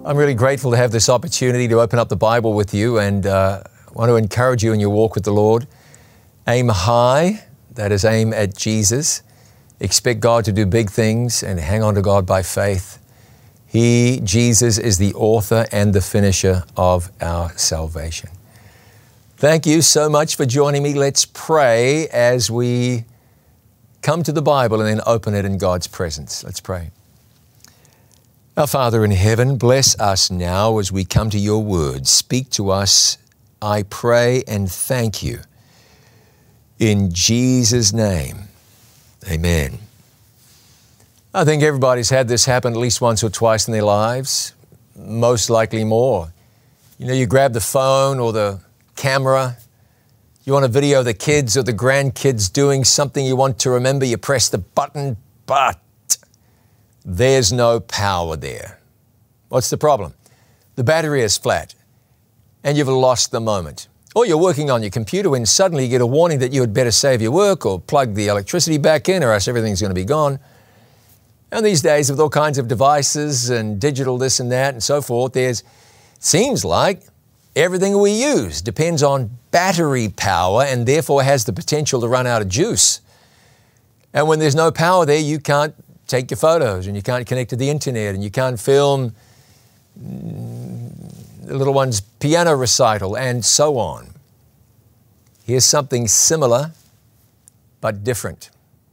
I'm really grateful to have this opportunity to open up the Bible with you and want to encourage you in your walk with the Lord. Aim high, that is aim at Jesus. Expect God to do big things and hang on to God by faith. He, Jesus, is the author and the finisher of our salvation. Thank you so much for joining me. Let's pray as we come to the Bible and then open it in God's presence. Let's pray. Our Father in heaven, bless us now as we come to your word. Speak to us, I pray and thank you. In Jesus' name, amen. I think everybody's had this happen at least once or twice in their lives, most likely more. You grab the phone or the camera, you want to video the kids or the grandkids doing something you want to remember, you press the button, but there's no power there. What's the problem? The battery is flat and you've lost the moment. Or you're working on your computer when suddenly you get a warning that you had better save your work or plug the electricity back in or else everything's going to be gone. And these days with all kinds of devices and digital this and that and so forth, seems like everything we use depends on battery power and therefore has the potential to run out of juice. And when there's no power there, you can't take your photos and you can't connect to the internet and you can't film the little one's piano recital and so on. Here's something similar but different.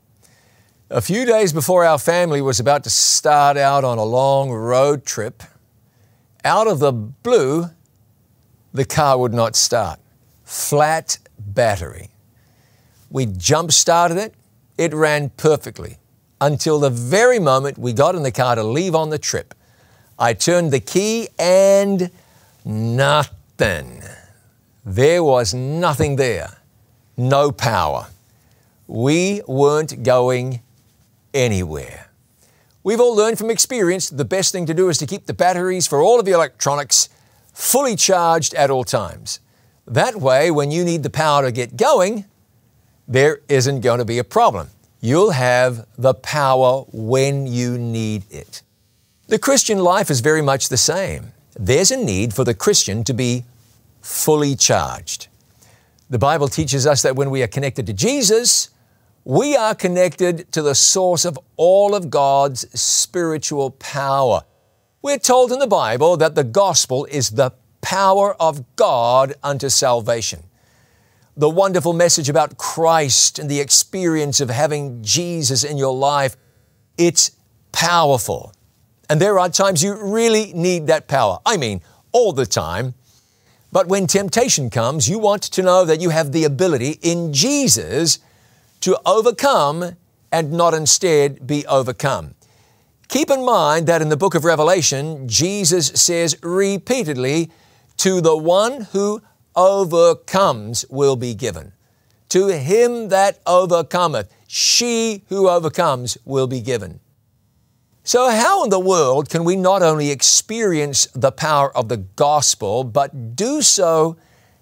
A few days before our family was about to start out on a long road trip, out of the blue, the car would not start. Flat battery. We jump-started it. It ran perfectly until the very moment we got in the car to leave on the trip. I turned the key and nothing. There was nothing there. No power. We weren't going anywhere. We've all learned from experience that the best thing to do is to keep the batteries for all of your electronics fully charged at all times. That way, when you need the power to get going, there isn't going to be a problem. You'll have the power when you need it. The Christian life is very much the same. There's a need for the Christian to be fully charged. The Bible teaches us that when we are connected to Jesus, we are connected to the source of all of God's spiritual power. We're told in the Bible that the gospel is the power of God unto salvation. The wonderful message about Christ and the experience of having Jesus in your life, it's powerful. And there are times you really need that power. I mean, all the time. But when temptation comes, you want to know that you have the ability in Jesus to overcome and not instead be overcome. Keep in mind that in the book of Revelation, Jesus says repeatedly, to the one who overcomes will be given. To him that overcometh, she who overcomes will be given. So how in the world can we not only experience the power of the gospel, but do so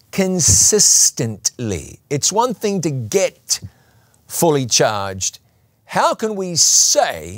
consistently? It's one thing to get fully charged. How can we stay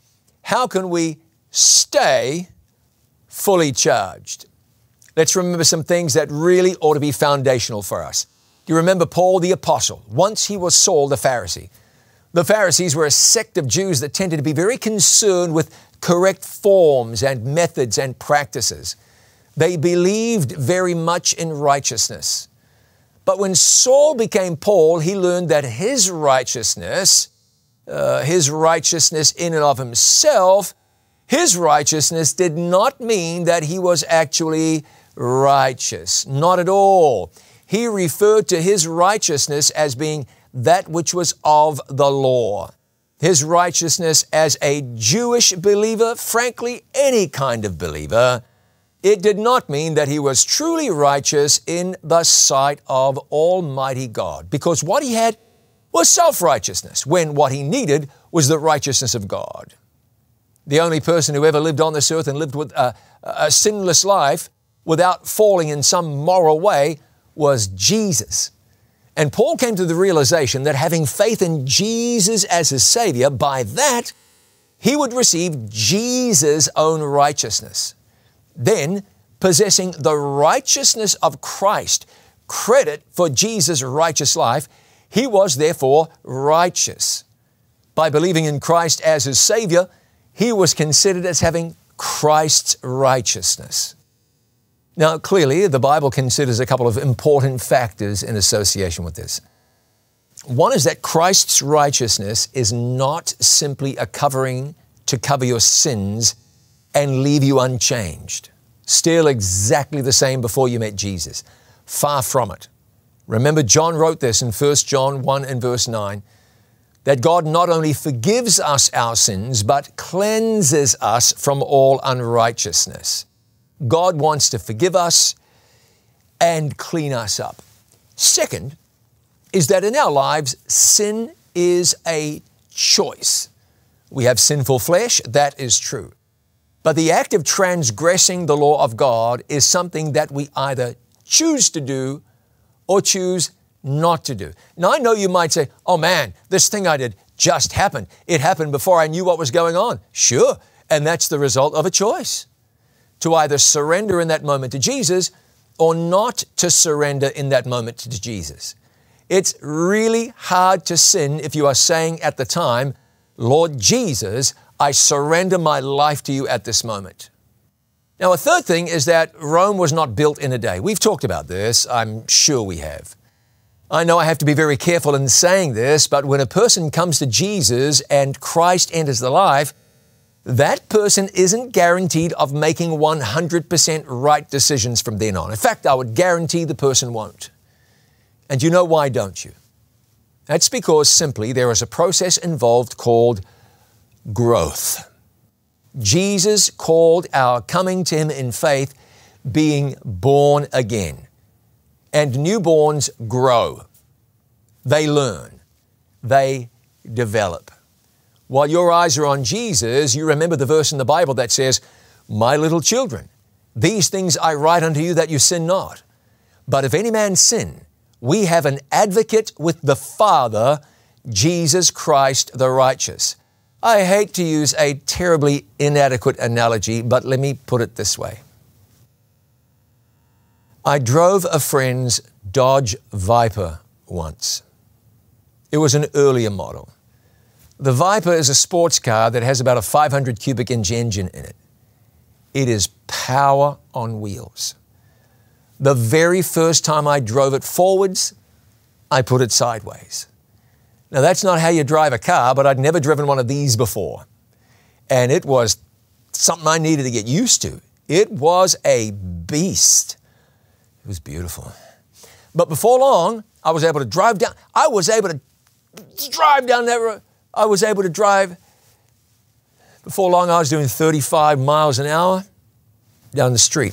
fully charged? Let's remember some things that really ought to be foundational for us. You remember Paul the Apostle. Once he was Saul the Pharisee. The Pharisees were a sect of Jews that tended to be very concerned with correct forms and methods and practices. They believed very much in righteousness. But when Saul became Paul, he learned that his righteousness in and of himself, his righteousness did not mean that he was actually righteous. Not at all. He referred to his righteousness as being that which was of the law. His righteousness as a Jewish believer, frankly, any kind of believer, it did not mean that he was truly righteous in the sight of Almighty God, because what he had was self-righteousness, when what he needed was the righteousness of God. The only person who ever lived on this earth and lived with a sinless life without falling in some moral way was Jesus. And Paul came to the realization that having faith in Jesus as his Savior, by that, he would receive Jesus' own righteousness. Then, possessing the righteousness of Christ, credit for Jesus' righteous life, he was therefore righteous. By believing in Christ as his Savior, he was considered as having Christ's righteousness. Now, clearly, the Bible considers a couple of important factors in association with this. One is that Christ's righteousness is not simply a covering to cover your sins and leave you unchanged, still exactly the same before you met Jesus. Far from it. Remember, John wrote this in 1 John 1 and verse 9, that God not only forgives us our sins, but cleanses us from all unrighteousness. God wants to forgive us and clean us up. Second is that in our lives, sin is a choice. We have sinful flesh, that is true. But the act of transgressing the law of God is something that we either choose to do or choose not to do. Now, I know you might say, oh man, this thing I did just happened. It happened before I knew what was going on. Sure, and that's the result of a choice. To either surrender in that moment to Jesus or not to surrender in that moment to Jesus. It's really hard to sin if you are saying at the time, Lord Jesus, I surrender my life to you at this moment. Now, a third thing is that Rome was not built in a day. We've talked about this. I'm sure we have. I know I have to be very careful in saying this, but when a person comes to Jesus and Christ enters their life, that person isn't guaranteed of making 100% right decisions from then on. In fact, I would guarantee the person won't. And you know why, don't you? That's because simply there is a process involved called growth. Jesus called our coming to Him in faith being born again. And newborns grow. They learn. They develop. While your eyes are on Jesus, you remember the verse in the Bible that says, my little children, these things I write unto you that you sin not. But if any man sin, we have an advocate with the Father, Jesus Christ the righteous. I hate to use a terribly inadequate analogy, but let me put it this way. I drove a friend's Dodge Viper once. It was an earlier model. The Viper is a sports car that has about a 500 cubic inch engine in it. It is power on wheels. The very first time I drove it forwards, I put it sideways. Now, that's not how you drive a car, but I'd never driven one of these before. And it was something I needed to get used to. It was a beast. It was beautiful. But before long, I was able to drive down. I was able to drive down that road. I was able to drive. Before long, I was doing 35 miles an hour down the street.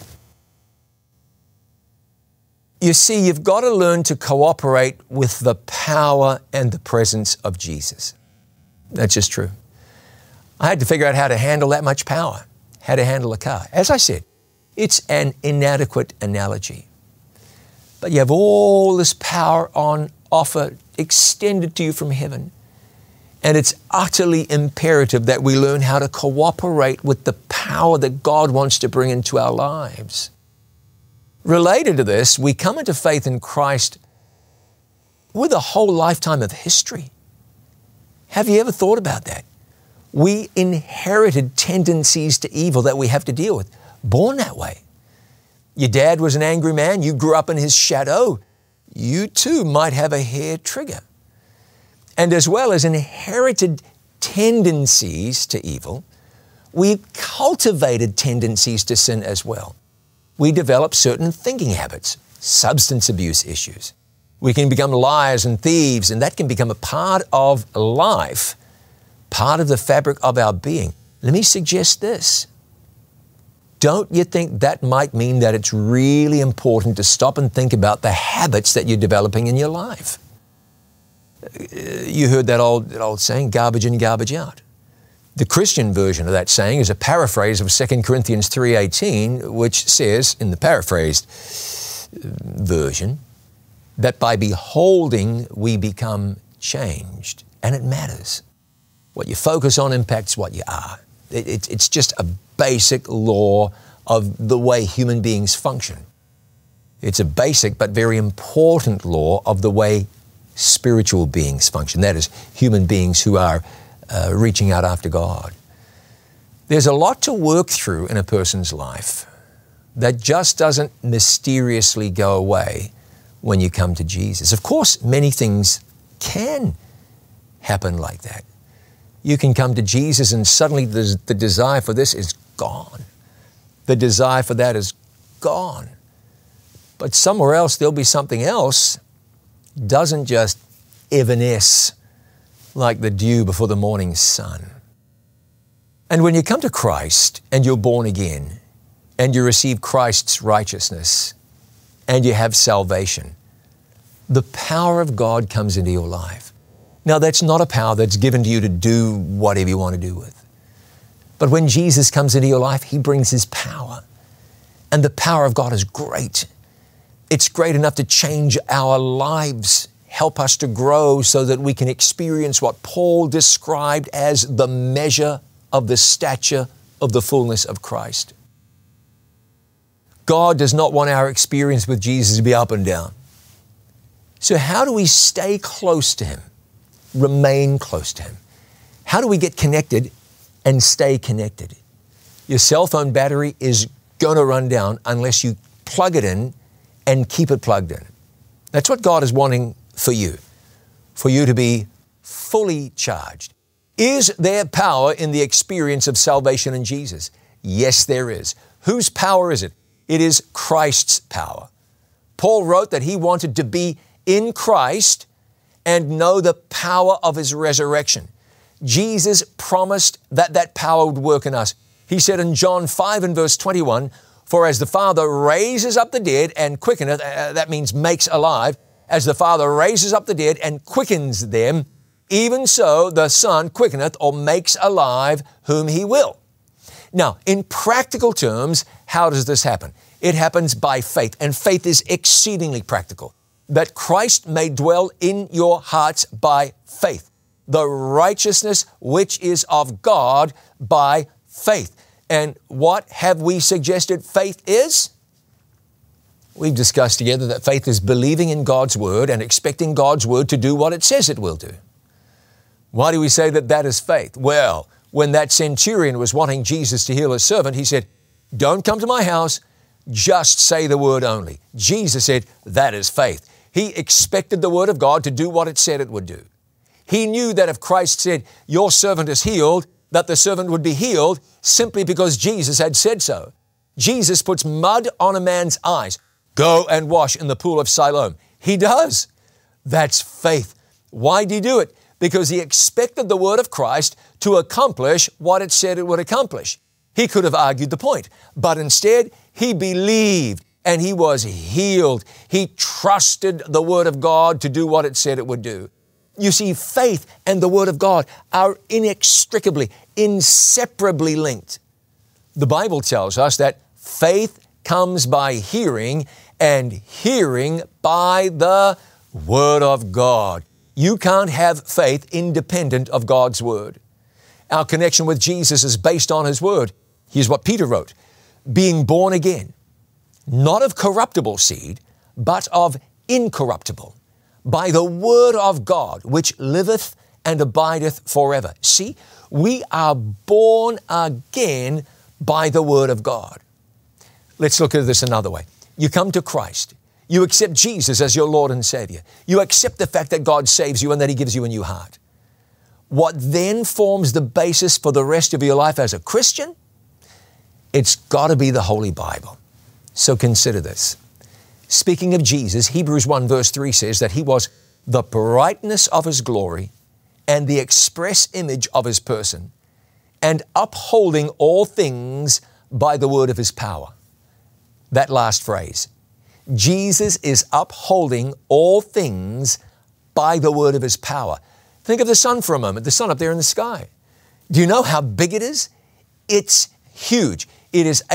You see, you've got to learn to cooperate with the power and the presence of Jesus. That's just true. I had to figure out how to handle that much power, how to handle a car. As I said, it's an inadequate analogy. But you have all this power on offer extended to you from heaven. And it's utterly imperative that we learn how to cooperate with the power that God wants to bring into our lives. Related to this, we come into faith in Christ with a whole lifetime of history. Have you ever thought about that? We inherited tendencies to evil that we have to deal with, born that way. Your dad was an angry man, you grew up in his shadow. You too might have a hair trigger. And as well as inherited tendencies to evil, we cultivated tendencies to sin as well. We develop certain thinking habits, substance abuse issues. We can become liars and thieves, and that can become a part of life, part of the fabric of our being. Let me suggest this. Don't you think that might mean that it's really important to stop and think about the habits that you're developing in your life? You heard that old saying, garbage in, garbage out. The Christian version of that saying is a paraphrase of 2 Corinthians 3:18, which says, in the paraphrased version, that by beholding we become changed. And it matters. What you focus on impacts what you are. It's just a basic law of the way human beings function. It's a basic but very important law of the way spiritual beings function. That is, human beings who are reaching out after God. There's a lot to work through in a person's life that just doesn't mysteriously go away when you come to Jesus. Of course, many things can happen like that. You can come to Jesus and suddenly the desire for this is gone. The desire for that is gone. But somewhere else, there'll be something else. Doesn't just evanesce like the dew before the morning sun. And when you come to Christ and you're born again and you receive Christ's righteousness and you have salvation, the power of God comes into your life. Now, that's not a power that's given to you to do whatever you want to do with. But when Jesus comes into your life, He brings His power. And the power of God is great. It's great enough to change our lives, help us to grow so that we can experience what Paul described as the measure of the stature of the fullness of Christ. God does not want our experience with Jesus to be up and down. So how do we stay close to Him? Remain close to Him? How do we get connected and stay connected? Your cell phone battery is going to run down unless you plug it in and keep it plugged in. That's what God is wanting for you to be fully charged. Is there power in the experience of salvation in Jesus? Yes, there is. Whose power is it? It is Christ's power. Paul wrote that he wanted to be in Christ and know the power of His resurrection. Jesus promised that that power would work in us. He said in John 5 and verse 21, "For as the Father raises up the dead and quickeneth," that means makes alive, "as the Father raises up the dead and quickens them, even so the Son quickeneth," or makes alive, "whom He will." Now, in practical terms, how does this happen? It happens by faith, and faith is exceedingly practical. That Christ may dwell in your hearts by faith. The righteousness which is of God by faith. And what have we suggested faith is? We've discussed together that faith is believing in God's Word and expecting God's Word to do what it says it will do. Why do we say that that is faith? Well, when that centurion was wanting Jesus to heal his servant, he said, "Don't come to my house, just say the word only." Jesus said, that is faith. He expected the Word of God to do what it said it would do. He knew that if Christ said, "Your servant is healed," that the servant would be healed simply because Jesus had said so. Jesus puts mud on a man's eyes. "Go and wash in the pool of Siloam." He does. That's faith. Why did He do it? Because He expected the Word of Christ to accomplish what it said it would accomplish. He could have argued the point, but instead He believed and he was healed. He trusted the Word of God to do what it said it would do. You see, faith and the Word of God are inextricably, inseparably linked. The Bible tells us that faith comes by hearing, and hearing by the Word of God. You can't have faith independent of God's Word. Our connection with Jesus is based on His Word. Here's what Peter wrote: "Being born again, not of corruptible seed, but of incorruptible, by the Word of God, which liveth and abideth forever." See, we are born again by the Word of God. Let's look at this another way. You come to Christ. You accept Jesus as your Lord and Savior. You accept the fact that God saves you and that He gives you a new heart. What then forms the basis for the rest of your life as a Christian? It's got to be the Holy Bible. So consider this. Speaking of Jesus, Hebrews 1 verse 3 says that He was the brightness of His glory and the express image of His person, and upholding all things by the word of His power. That last phrase. Jesus is upholding all things by the word of His power. Think of the sun for a moment, the sun up there in the sky. Do you know how big it is? It's huge. It is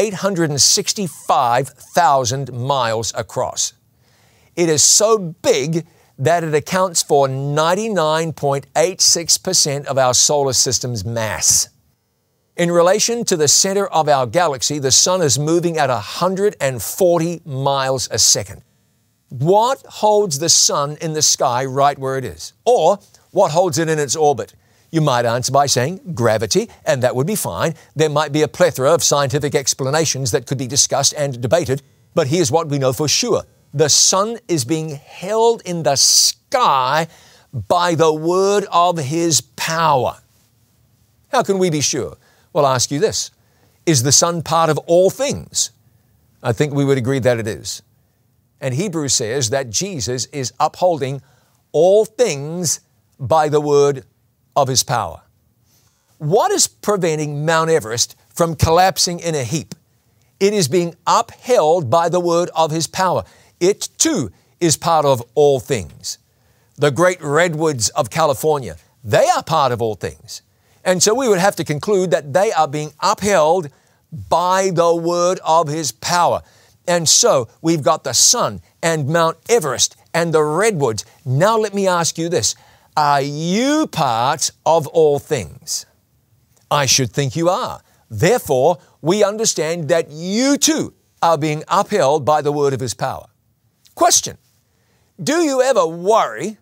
865,000 miles across. It is so big that it accounts for 99.86% of our solar system's mass. In relation to the center of our galaxy, the sun is moving at 140 miles a second. What holds the sun in the sky right where it is? Or what holds it in its orbit? You might answer by saying gravity, and that would be fine. There might be a plethora of scientific explanations that could be discussed and debated, but here's what we know for sure. The sun is being held in the sky by the word of His power. How can we be sure? Well, I'll ask you this. Is the sun part of all things? I think we would agree that it is. And Hebrews says that Jesus is upholding all things by the word of His power. What is preventing Mount Everest from collapsing in a heap? It is being upheld by the word of His power. It too is part of all things. The great redwoods of California, they are part of all things. And so we would have to conclude that they are being upheld by the word of His power. And so we've got the sun and Mount Everest and the redwoods. Now let me ask you this. Are you part of all things? I should think you are. Therefore, we understand that you too are being upheld by the word of His power. Question. Do you ever worry?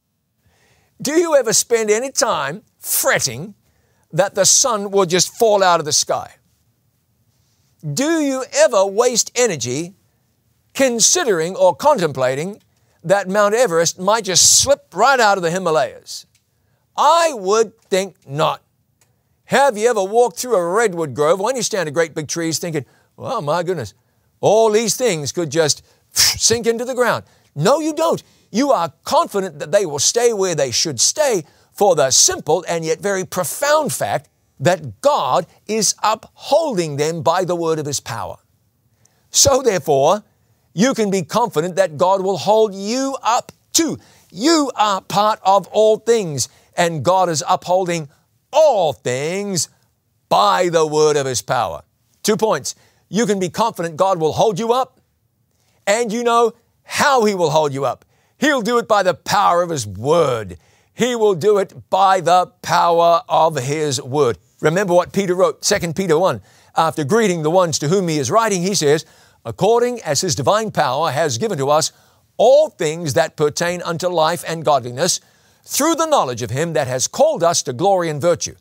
Do you ever spend any time fretting that the sun will just fall out of the sky? Do you ever waste energy considering or contemplating that Mount Everest might just slip right out of the Himalayas? I would think not. Have you ever walked through a redwood grove when you stand at great big trees thinking, well, my goodness, all these things could just sink into the ground? No, you don't. You are confident that they will stay where they should stay for the simple and yet very profound fact that God is upholding them by the word of His power. So therefore, you can be confident that God will hold you up too. You are part of all things, and God is upholding all things by the word of His power. 2 points. You can be confident God will hold you up, and you know how He will hold you up. He'll do it by the power of His word. He will do it by the power of His word. Remember what Peter wrote, 2 Peter 1. After greeting the ones to whom he is writing, he says, according as His divine power has given to us all things that pertain unto life and godliness, through the knowledge of Him that has called us to glory and virtue,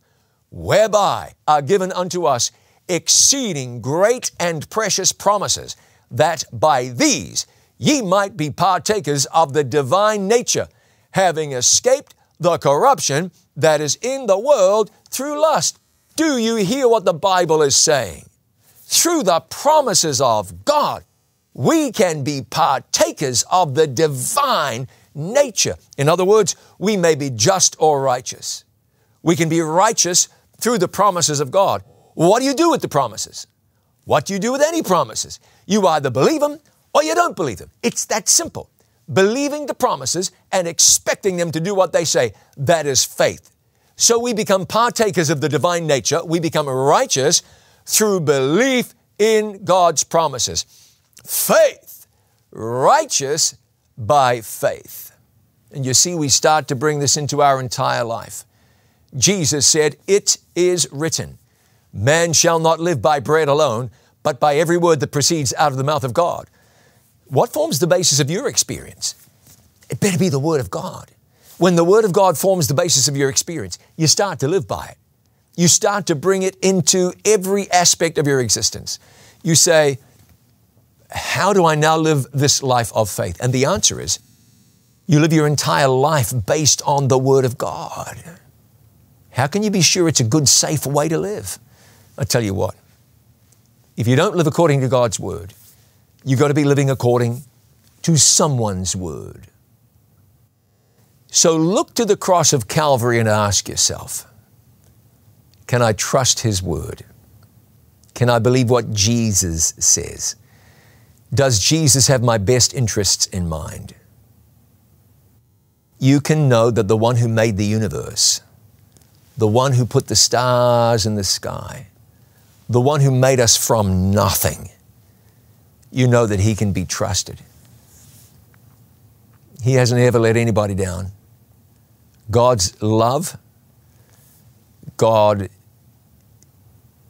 whereby are given unto us exceeding great and precious promises, that by these ye might be partakers of the divine nature, having escaped the corruption that is in the world through lust. Do you hear what the Bible is saying? Through the promises of God, we can be partakers of the divine nature. In other words, we may be just or righteous. We can be righteous through the promises of God. What do you do with the promises? What do you do with any promises? You either believe them or you don't believe them. It's that simple. Believing the promises and expecting them to do what they say, that is faith. So we become partakers of the divine nature. We become righteous through belief in God's promises. Faith, righteous by faith. And you see, we start to bring this into our entire life. Jesus said, it is written, man shall not live by bread alone, but by every word that proceeds out of the mouth of God. What forms the basis of your experience? It better be the Word of God. When the Word of God forms the basis of your experience, you start to live by it. You start to bring it into every aspect of your existence. You say, how do I now live this life of faith? And the answer is, you live your entire life based on the Word of God. How can you be sure it's a good, safe way to live? I tell you what, if you don't live according to God's Word, you've got to be living according to someone's word. So look to the cross of Calvary and ask yourself, can I trust His word? Can I believe what Jesus says? Does Jesus have my best interests in mind? You can know that the one who made the universe, the one who put the stars in the sky, the one who made us from nothing, you know that He can be trusted. He hasn't ever let anybody down. God's love, God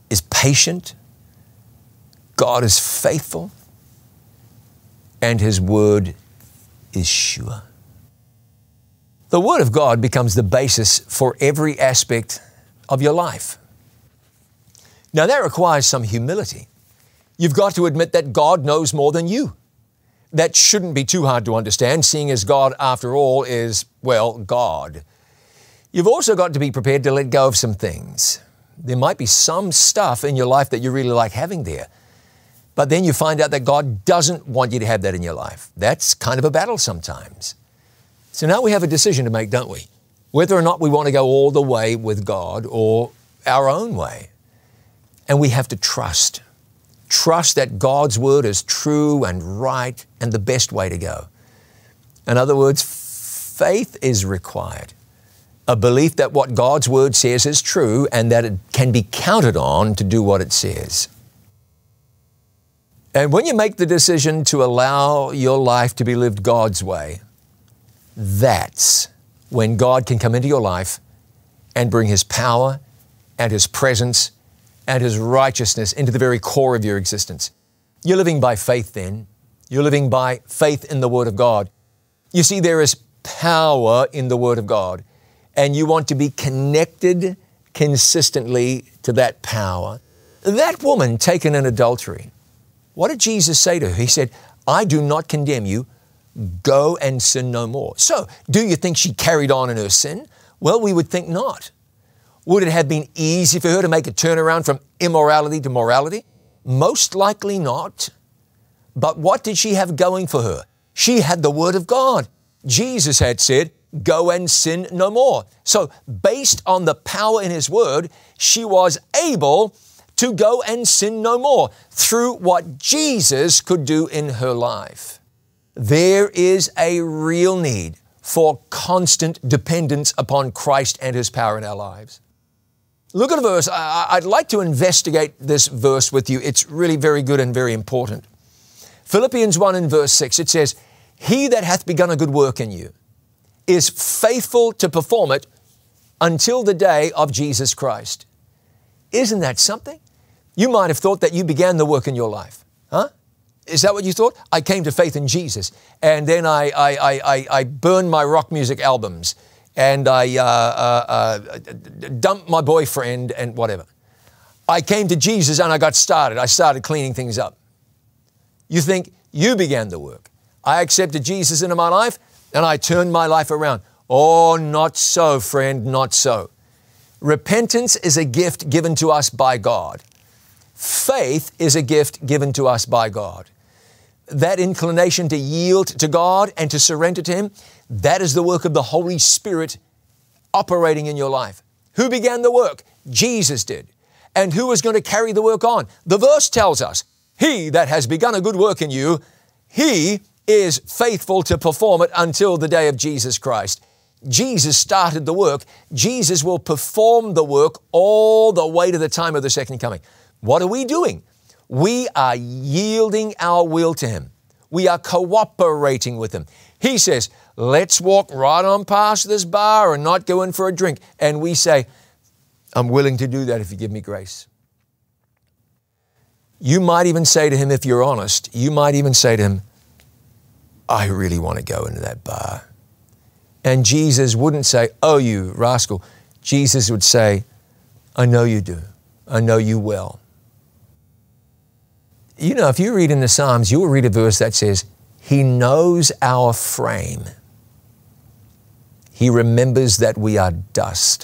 is patient, God is faithful, and His word is sure. The Word of God becomes the basis for every aspect of your life. Now that requires some humility. You've got to admit that God knows more than you. That shouldn't be too hard to understand, seeing as God, after all, is, well, God. You've also got to be prepared to let go of some things. There might be some stuff in your life that you really like having there, but then you find out that God doesn't want you to have that in your life. That's kind of a battle sometimes. So now we have a decision to make, don't we? Whether or not we want to go all the way with God or our own way. And we have to trust. Trust that God's word is true and right and the best way to go. In other words, faith is required. A belief that what God's word says is true and that it can be counted on to do what it says. And when you make the decision to allow your life to be lived God's way, that's when God can come into your life and bring His power and His presence and His righteousness into the very core of your existence. You're living by faith then. You're living by faith in the Word of God. You see, there is power in the Word of God, and you want to be connected consistently to that power. That woman taken in adultery, what did Jesus say to her? He said, I do not condemn you. Go and sin no more. So, do you think she carried on in her sin? Well, we would think not. Would it have been easy for her to make a turnaround from immorality to morality? Most likely not. But what did she have going for her? She had the Word of God. Jesus had said, go and sin no more. So, based on the power in His Word, she was able to go and sin no more through what Jesus could do in her life. There is a real need for constant dependence upon Christ and His power in our lives. Look at a verse. I'd like to investigate this verse with you. It's really very good and very important. Philippians 1 and verse 6, it says, He that hath begun a good work in you is faithful to perform it until the day of Jesus Christ. Isn't that something? You might have thought that you began the work in your life. Huh? Is that what you thought? I came to faith in Jesus, and then I burned my rock music albums, and I dumped my boyfriend and whatever. I came to Jesus and I got started. I started cleaning things up. You think you began the work. I accepted Jesus into my life, and I turned my life around. Oh, not so, friend, not so. Repentance is a gift given to us by God. Faith is a gift given to us by God. That inclination to yield to God and to surrender to Him, that is the work of the Holy Spirit operating in your life. Who began the work? Jesus did. And who is going to carry the work on? The verse tells us, He that has begun a good work in you, He is faithful to perform it until the day of Jesus Christ. Jesus started the work. Jesus will perform the work all the way to the time of the second coming. What are we doing? We are yielding our will to Him. We are cooperating with Him. He says, let's walk right on past this bar and not go in for a drink. And we say, I'm willing to do that if you give me grace. You might even say to Him, if you're honest, you might even say to Him, I really want to go into that bar. And Jesus wouldn't say, oh, you rascal. Jesus would say, I know you do. I know you well. You know, if you read in the Psalms, you'll read a verse that says, He knows our frame. He remembers that we are dust.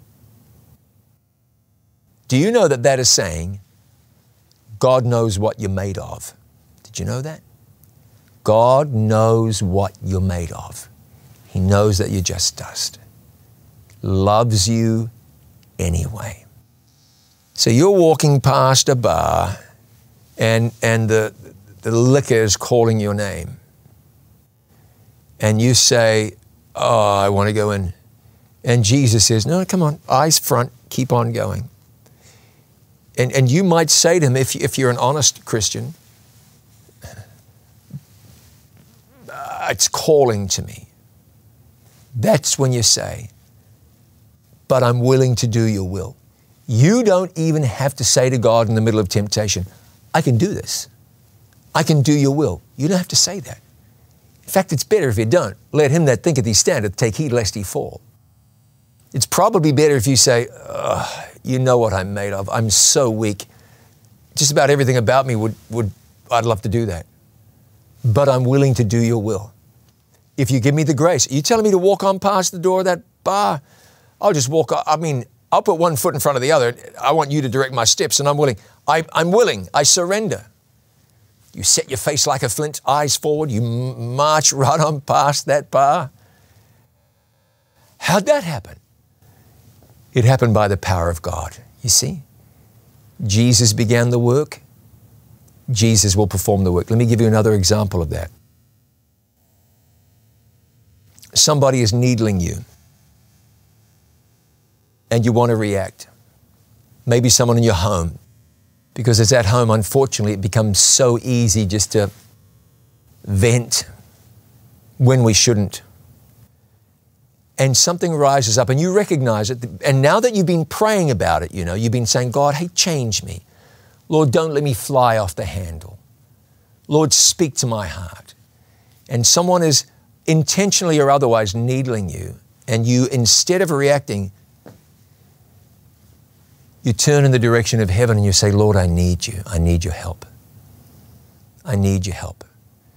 Do you know that that is saying, God knows what you're made of? Did you know that? God knows what you're made of. He knows that you're just dust. Loves you anyway. So you're walking past a bar and the liquor is calling your name. And you say, oh, I want to go in. And Jesus says, no, come on, eyes front, keep on going. And you might say to Him, if you're an honest Christian, it's calling to me. That's when you say, but I'm willing to do your will. You don't even have to say to God in the middle of temptation, I can do this. I can do your will. You don't have to say that. In fact, it's better if you don't. Let him that thinketh he standeth take heed lest he fall. It's probably better if you say, you know what I'm made of. I'm so weak. Just about everything about me I'd love to do that. But I'm willing to do your will. If you give me the grace, are you telling me to walk on past the door of that bar? I'll just walk. I'll put one foot in front of the other. I want you to direct my steps, and I'm willing. I'm willing. I surrender. You set your face like a flint, eyes forward. You march right on past that bar. How'd that happen? It happened by the power of God. You see? Jesus began the work. Jesus will perform the work. Let me give you another example of that. Somebody is needling you and you want to react. Maybe someone in your home, because it's at home, unfortunately, it becomes so easy just to vent when we shouldn't. And something rises up and you recognize it. And now that you've been praying about it, you've been saying, God, hey, change me. Lord, don't let me fly off the handle. Lord, speak to my heart. And someone is intentionally or otherwise needling you, and you, instead of reacting, you turn in the direction of heaven and you say, Lord, I need you. I need your help. I need your help.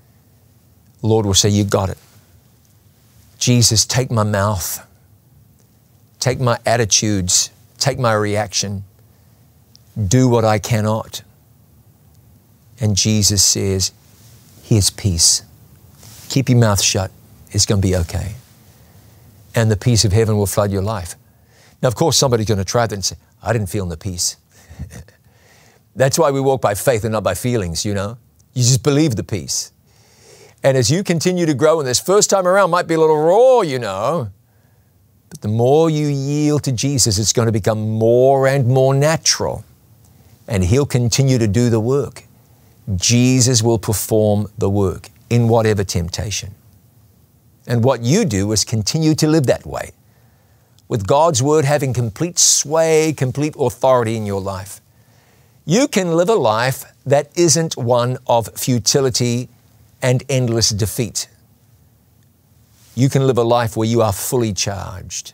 Lord will say, you got it. Jesus, take my mouth, take my attitudes, take my reaction, do what I cannot. And Jesus says, here's peace. Keep your mouth shut. It's going to be okay. And the peace of heaven will flood your life. Now, of course, somebody's going to try that and say, I didn't feel the peace. That's why we walk by faith and not by feelings, You just believe the peace. And as you continue to grow, and this first time around might be a little raw, but the more you yield to Jesus, it's going to become more and more natural. And He'll continue to do the work. Jesus will perform the work in whatever temptation. And what you do is continue to live that way, with God's Word having complete sway, complete authority in your life. You can live a life that isn't one of futility and endless defeat. You can live a life where you are fully charged.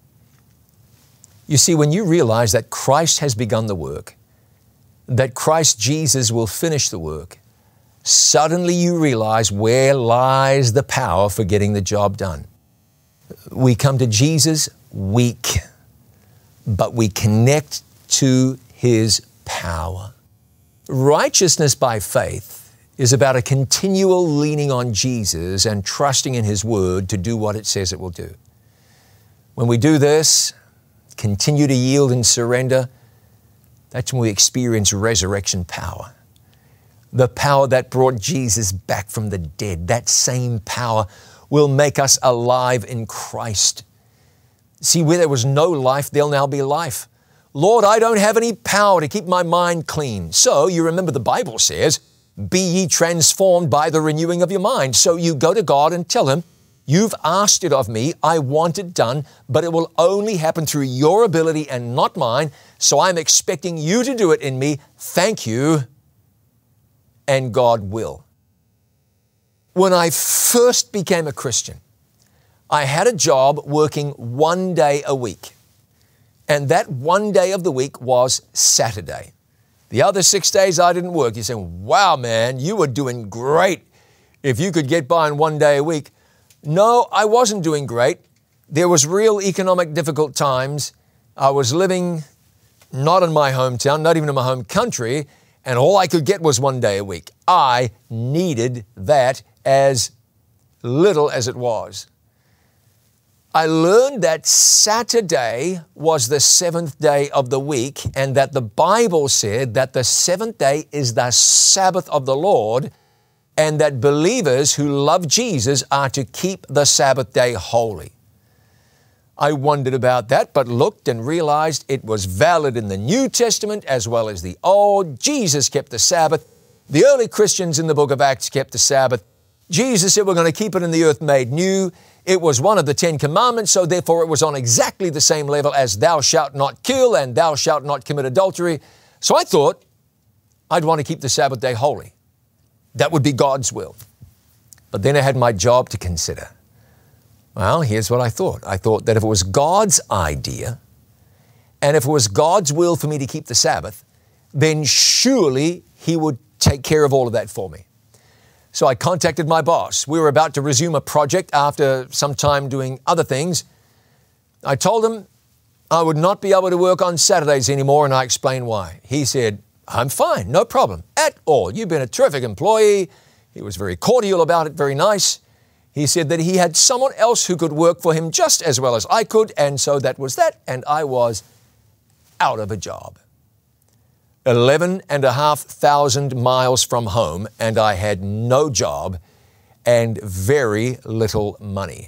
You see, when you realize that Christ has begun the work, that Christ Jesus will finish the work, suddenly you realize where lies the power for getting the job done. We come to Jesus weak, but we connect to His power. Righteousness by faith is about a continual leaning on Jesus and trusting in His Word to do what it says it will do. When we do this, continue to yield and surrender, that's when we experience resurrection power. The power that brought Jesus back from the dead, that same power will make us alive in Christ. See, where there was no life, there'll now be life. Lord, I don't have any power to keep my mind clean. So you remember the Bible says, be ye transformed by the renewing of your mind. So you go to God and tell Him, you've asked it of me, I want it done, but it will only happen through your ability and not mine. So I'm expecting you to do it in me. Thank you. And God will. When I first became a Christian, I had a job working 1 day a week. And that 1 day of the week was Saturday. The other 6 days I didn't work. You're saying, wow, man, you were doing great if you could get by in 1 day a week. No, I wasn't doing great. There was real economic difficult times. I was living not in my hometown, not even in my home country, and all I could get was 1 day a week. I needed that as little as it was. I learned that Saturday was the seventh day of the week, and that the Bible said that the seventh day is the Sabbath of the Lord, and that believers who love Jesus are to keep the Sabbath day holy. I wondered about that, but looked and realized it was valid in the New Testament as well as the Old. Jesus kept the Sabbath. The early Christians in the book of Acts kept the Sabbath. Jesus said we're going to keep it in the earth made new. It was one of the 10 commandments, so therefore it was on exactly the same level as thou shalt not kill and thou shalt not commit adultery. So I thought I'd want to keep the Sabbath day holy. That would be God's will. But then I had my job to consider. Well, here's what I thought. I thought that if it was God's idea, and if it was God's will for me to keep the Sabbath, then surely He would take care of all of that for me. So I contacted my boss. We were about to resume a project after some time doing other things. I told him I would not be able to work on Saturdays anymore, and I explained why. He said, I'm fine, no problem at all. You've been a terrific employee. He was very cordial about it, very nice. He said that he had someone else who could work for him just as well as I could, and so that was that, and I was out of a job. 11,500 miles from home, and I had no job and very little money.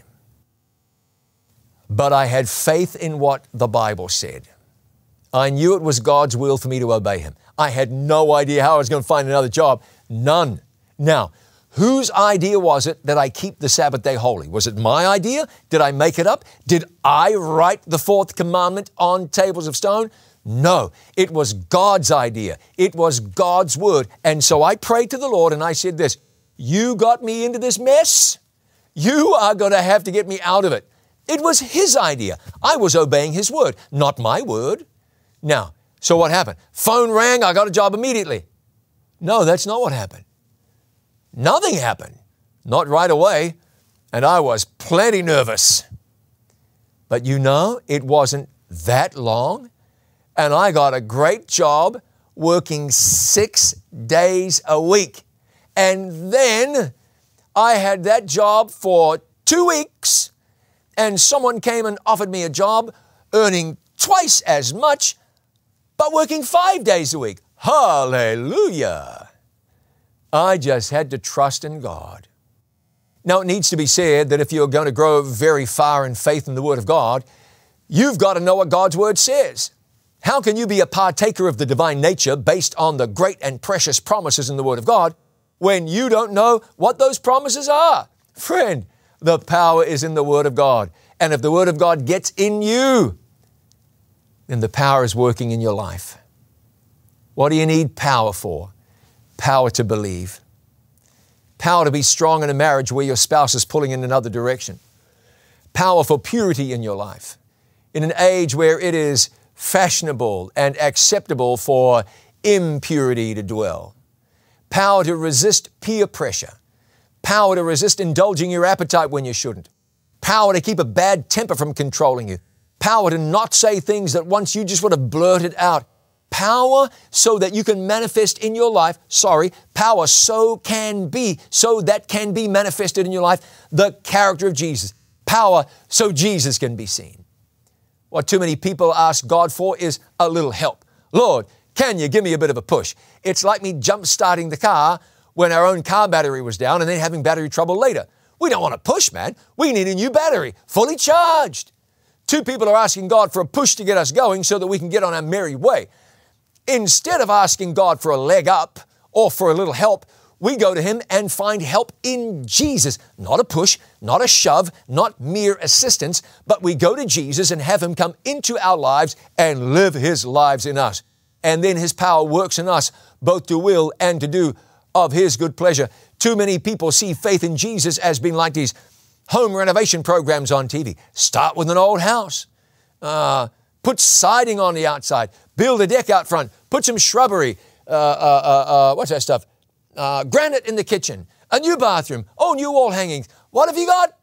But I had faith in what the Bible said. I knew it was God's will for me to obey Him. I had no idea how I was going to find another job. None. Now, whose idea was it that I keep the Sabbath day holy? Was it my idea? Did I make it up? Did I write the fourth commandment on tables of stone? No, it was God's idea. It was God's word. And so I prayed to the Lord and I said this, you got me into this mess. You are going to have to get me out of it. It was His idea. I was obeying His word, not my word. Now, so what happened? Phone rang, I got a job immediately. No, that's not what happened. Nothing happened. Not right away. And I was plenty nervous. But you know, it wasn't that long. And I got a great job working 6 days a week. And then I had that job for 2 weeks, and someone came and offered me a job earning twice as much, but working 5 days a week. Hallelujah! I just had to trust in God. Now, it needs to be said that if you're going to grow very far in faith in the Word of God, you've got to know what God's Word says. How can you be a partaker of the divine nature based on the great and precious promises in the Word of God when you don't know what those promises are? Friend, the power is in the Word of God. And if the Word of God gets in you, then the power is working in your life. What do you need power for? Power to believe. Power to be strong in a marriage where your spouse is pulling in another direction. Power for purity in your life. In an age where it is fashionable and acceptable for impurity to dwell. Power to resist peer pressure. Power to resist indulging your appetite when you shouldn't. Power to keep a bad temper from controlling you. Power to not say things that once you just would have blurted out. Power so that you can manifest in your life, power so that can be manifested in your life, the character of Jesus. Power so Jesus can be seen. What too many people ask God for is a little help. Lord, can you give me a bit of a push? It's like me jump-starting the car when our own car battery was down and then having battery trouble later. We don't want to push, man. We need a new battery, fully charged. Two people are asking God for a push to get us going so that we can get on our merry way. Instead of asking God for a leg up or for a little help, we go to Him and find help in Jesus. Not a push, not a shove, not mere assistance, but we go to Jesus and have Him come into our lives and live His lives in us. And then His power works in us both to will and to do of His good pleasure. Too many people see faith in Jesus as being like these home renovation programs on TV. Start with an old house. Put siding on the outside. Build a deck out front. Put some shrubbery. What's that stuff? Granite in the kitchen. A new bathroom. Oh, new wall hangings. What have you got?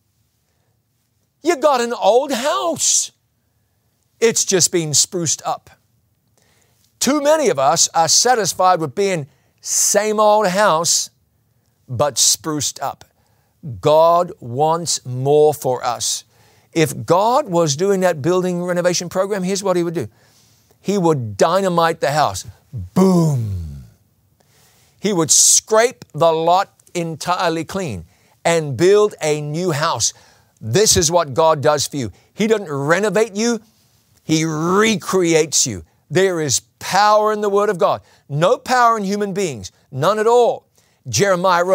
You got an old house. It's just been spruced up. Too many of us are satisfied with being same old house, but spruced up. God wants more for us. If God was doing that building renovation program, here's what He would do. He would dynamite the house. Boom. He would scrape the lot entirely clean and build a new house. This is what God does for you. He doesn't renovate you. He recreates you. There is power in the Word of God. No power in human beings. None at all. Jeremiah wrote,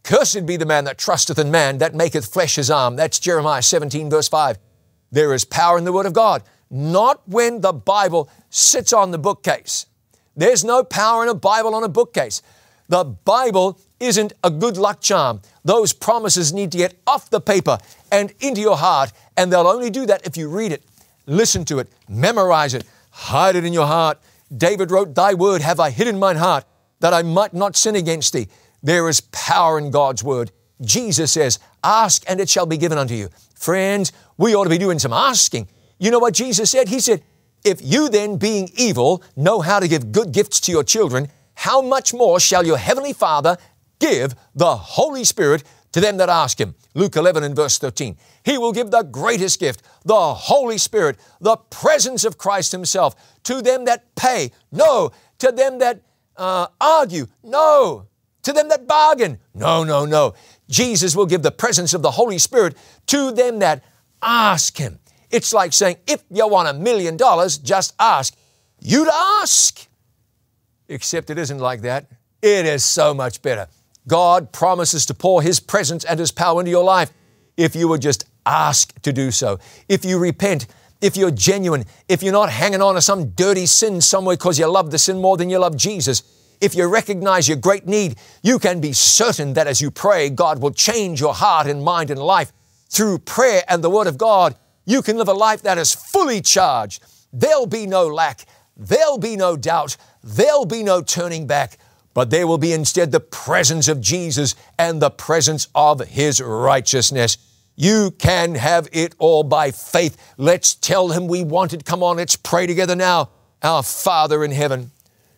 Cursed be the man that trusteth in man, that maketh flesh his arm. That's Jeremiah 17, verse 5. There is power in the Word of God, not when the Bible sits on the bookcase. There's no power in a Bible on a bookcase. The Bible isn't a good luck charm. Those promises need to get off the paper and into your heart, and they'll only do that if you read it, listen to it, memorize it, hide it in your heart. David wrote, Thy word have I hid in mine heart, that I might not sin against thee. There is power in God's word. Jesus says, ask and it shall be given unto you. Friends, we ought to be doing some asking. You know what Jesus said? He said, if you then, being evil, know how to give good gifts to your children, how much more shall your heavenly Father give the Holy Spirit to them that ask Him? Luke 11 and verse 13. He will give the greatest gift, the Holy Spirit, the presence of Christ Himself, to them that pay. No. To them that argue. No. To them that bargain. No, no, no. Jesus will give the presence of the Holy Spirit to them that ask Him. It's like saying, if you want $1 million, just ask. You'd ask. Except it isn't like that. It is so much better. God promises to pour His presence and His power into your life if you would just ask to do so. If you repent, if you're genuine, if you're not hanging on to some dirty sin somewhere because you love the sin more than you love Jesus, if you recognize your great need, you can be certain that as you pray, God will change your heart and mind and life. Through prayer and the Word of God, you can live a life that is fully charged. There'll be no lack. There'll be no doubt. There'll be no turning back. But there will be instead the presence of Jesus and the presence of His righteousness. You can have it all by faith. Let's tell Him we want it. Come on, let's pray together now. Our Father in heaven,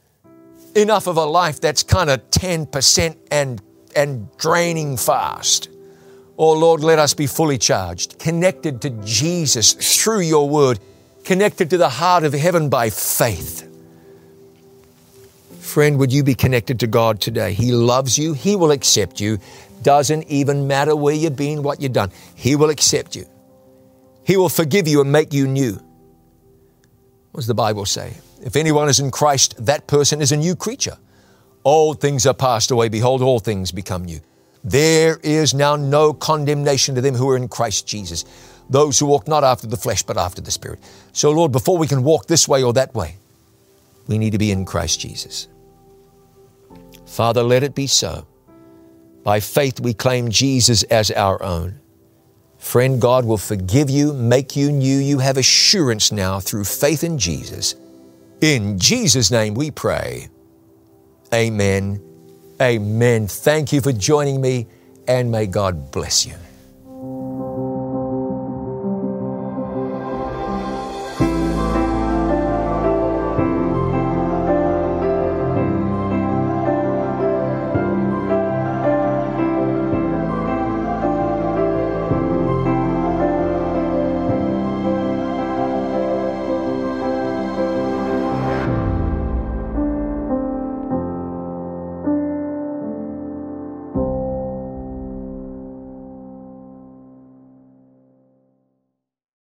enough of a life that's kind of 10% and draining fast. Oh Lord, let us be fully charged, connected to Jesus through your word, connected to the heart of heaven by faith. Friend, would you be connected to God today? He loves you. He will accept you. Doesn't even matter where you've been, what you've done. He will accept you. He will forgive you and make you new. What does the Bible say? If anyone is in Christ, that person is a new creature. Old things are passed away. Behold, all things become new. There is now no condemnation to them who are in Christ Jesus, those who walk not after the flesh, but after the Spirit. So, Lord, before we can walk this way or that way, we need to be in Christ Jesus. Father, let it be so. By faith, we claim Jesus as our own. Friend, God will forgive you, make you new. You have assurance now through faith in Jesus. In Jesus' name we pray. Amen. Amen. Thank you for joining me, and may God bless you.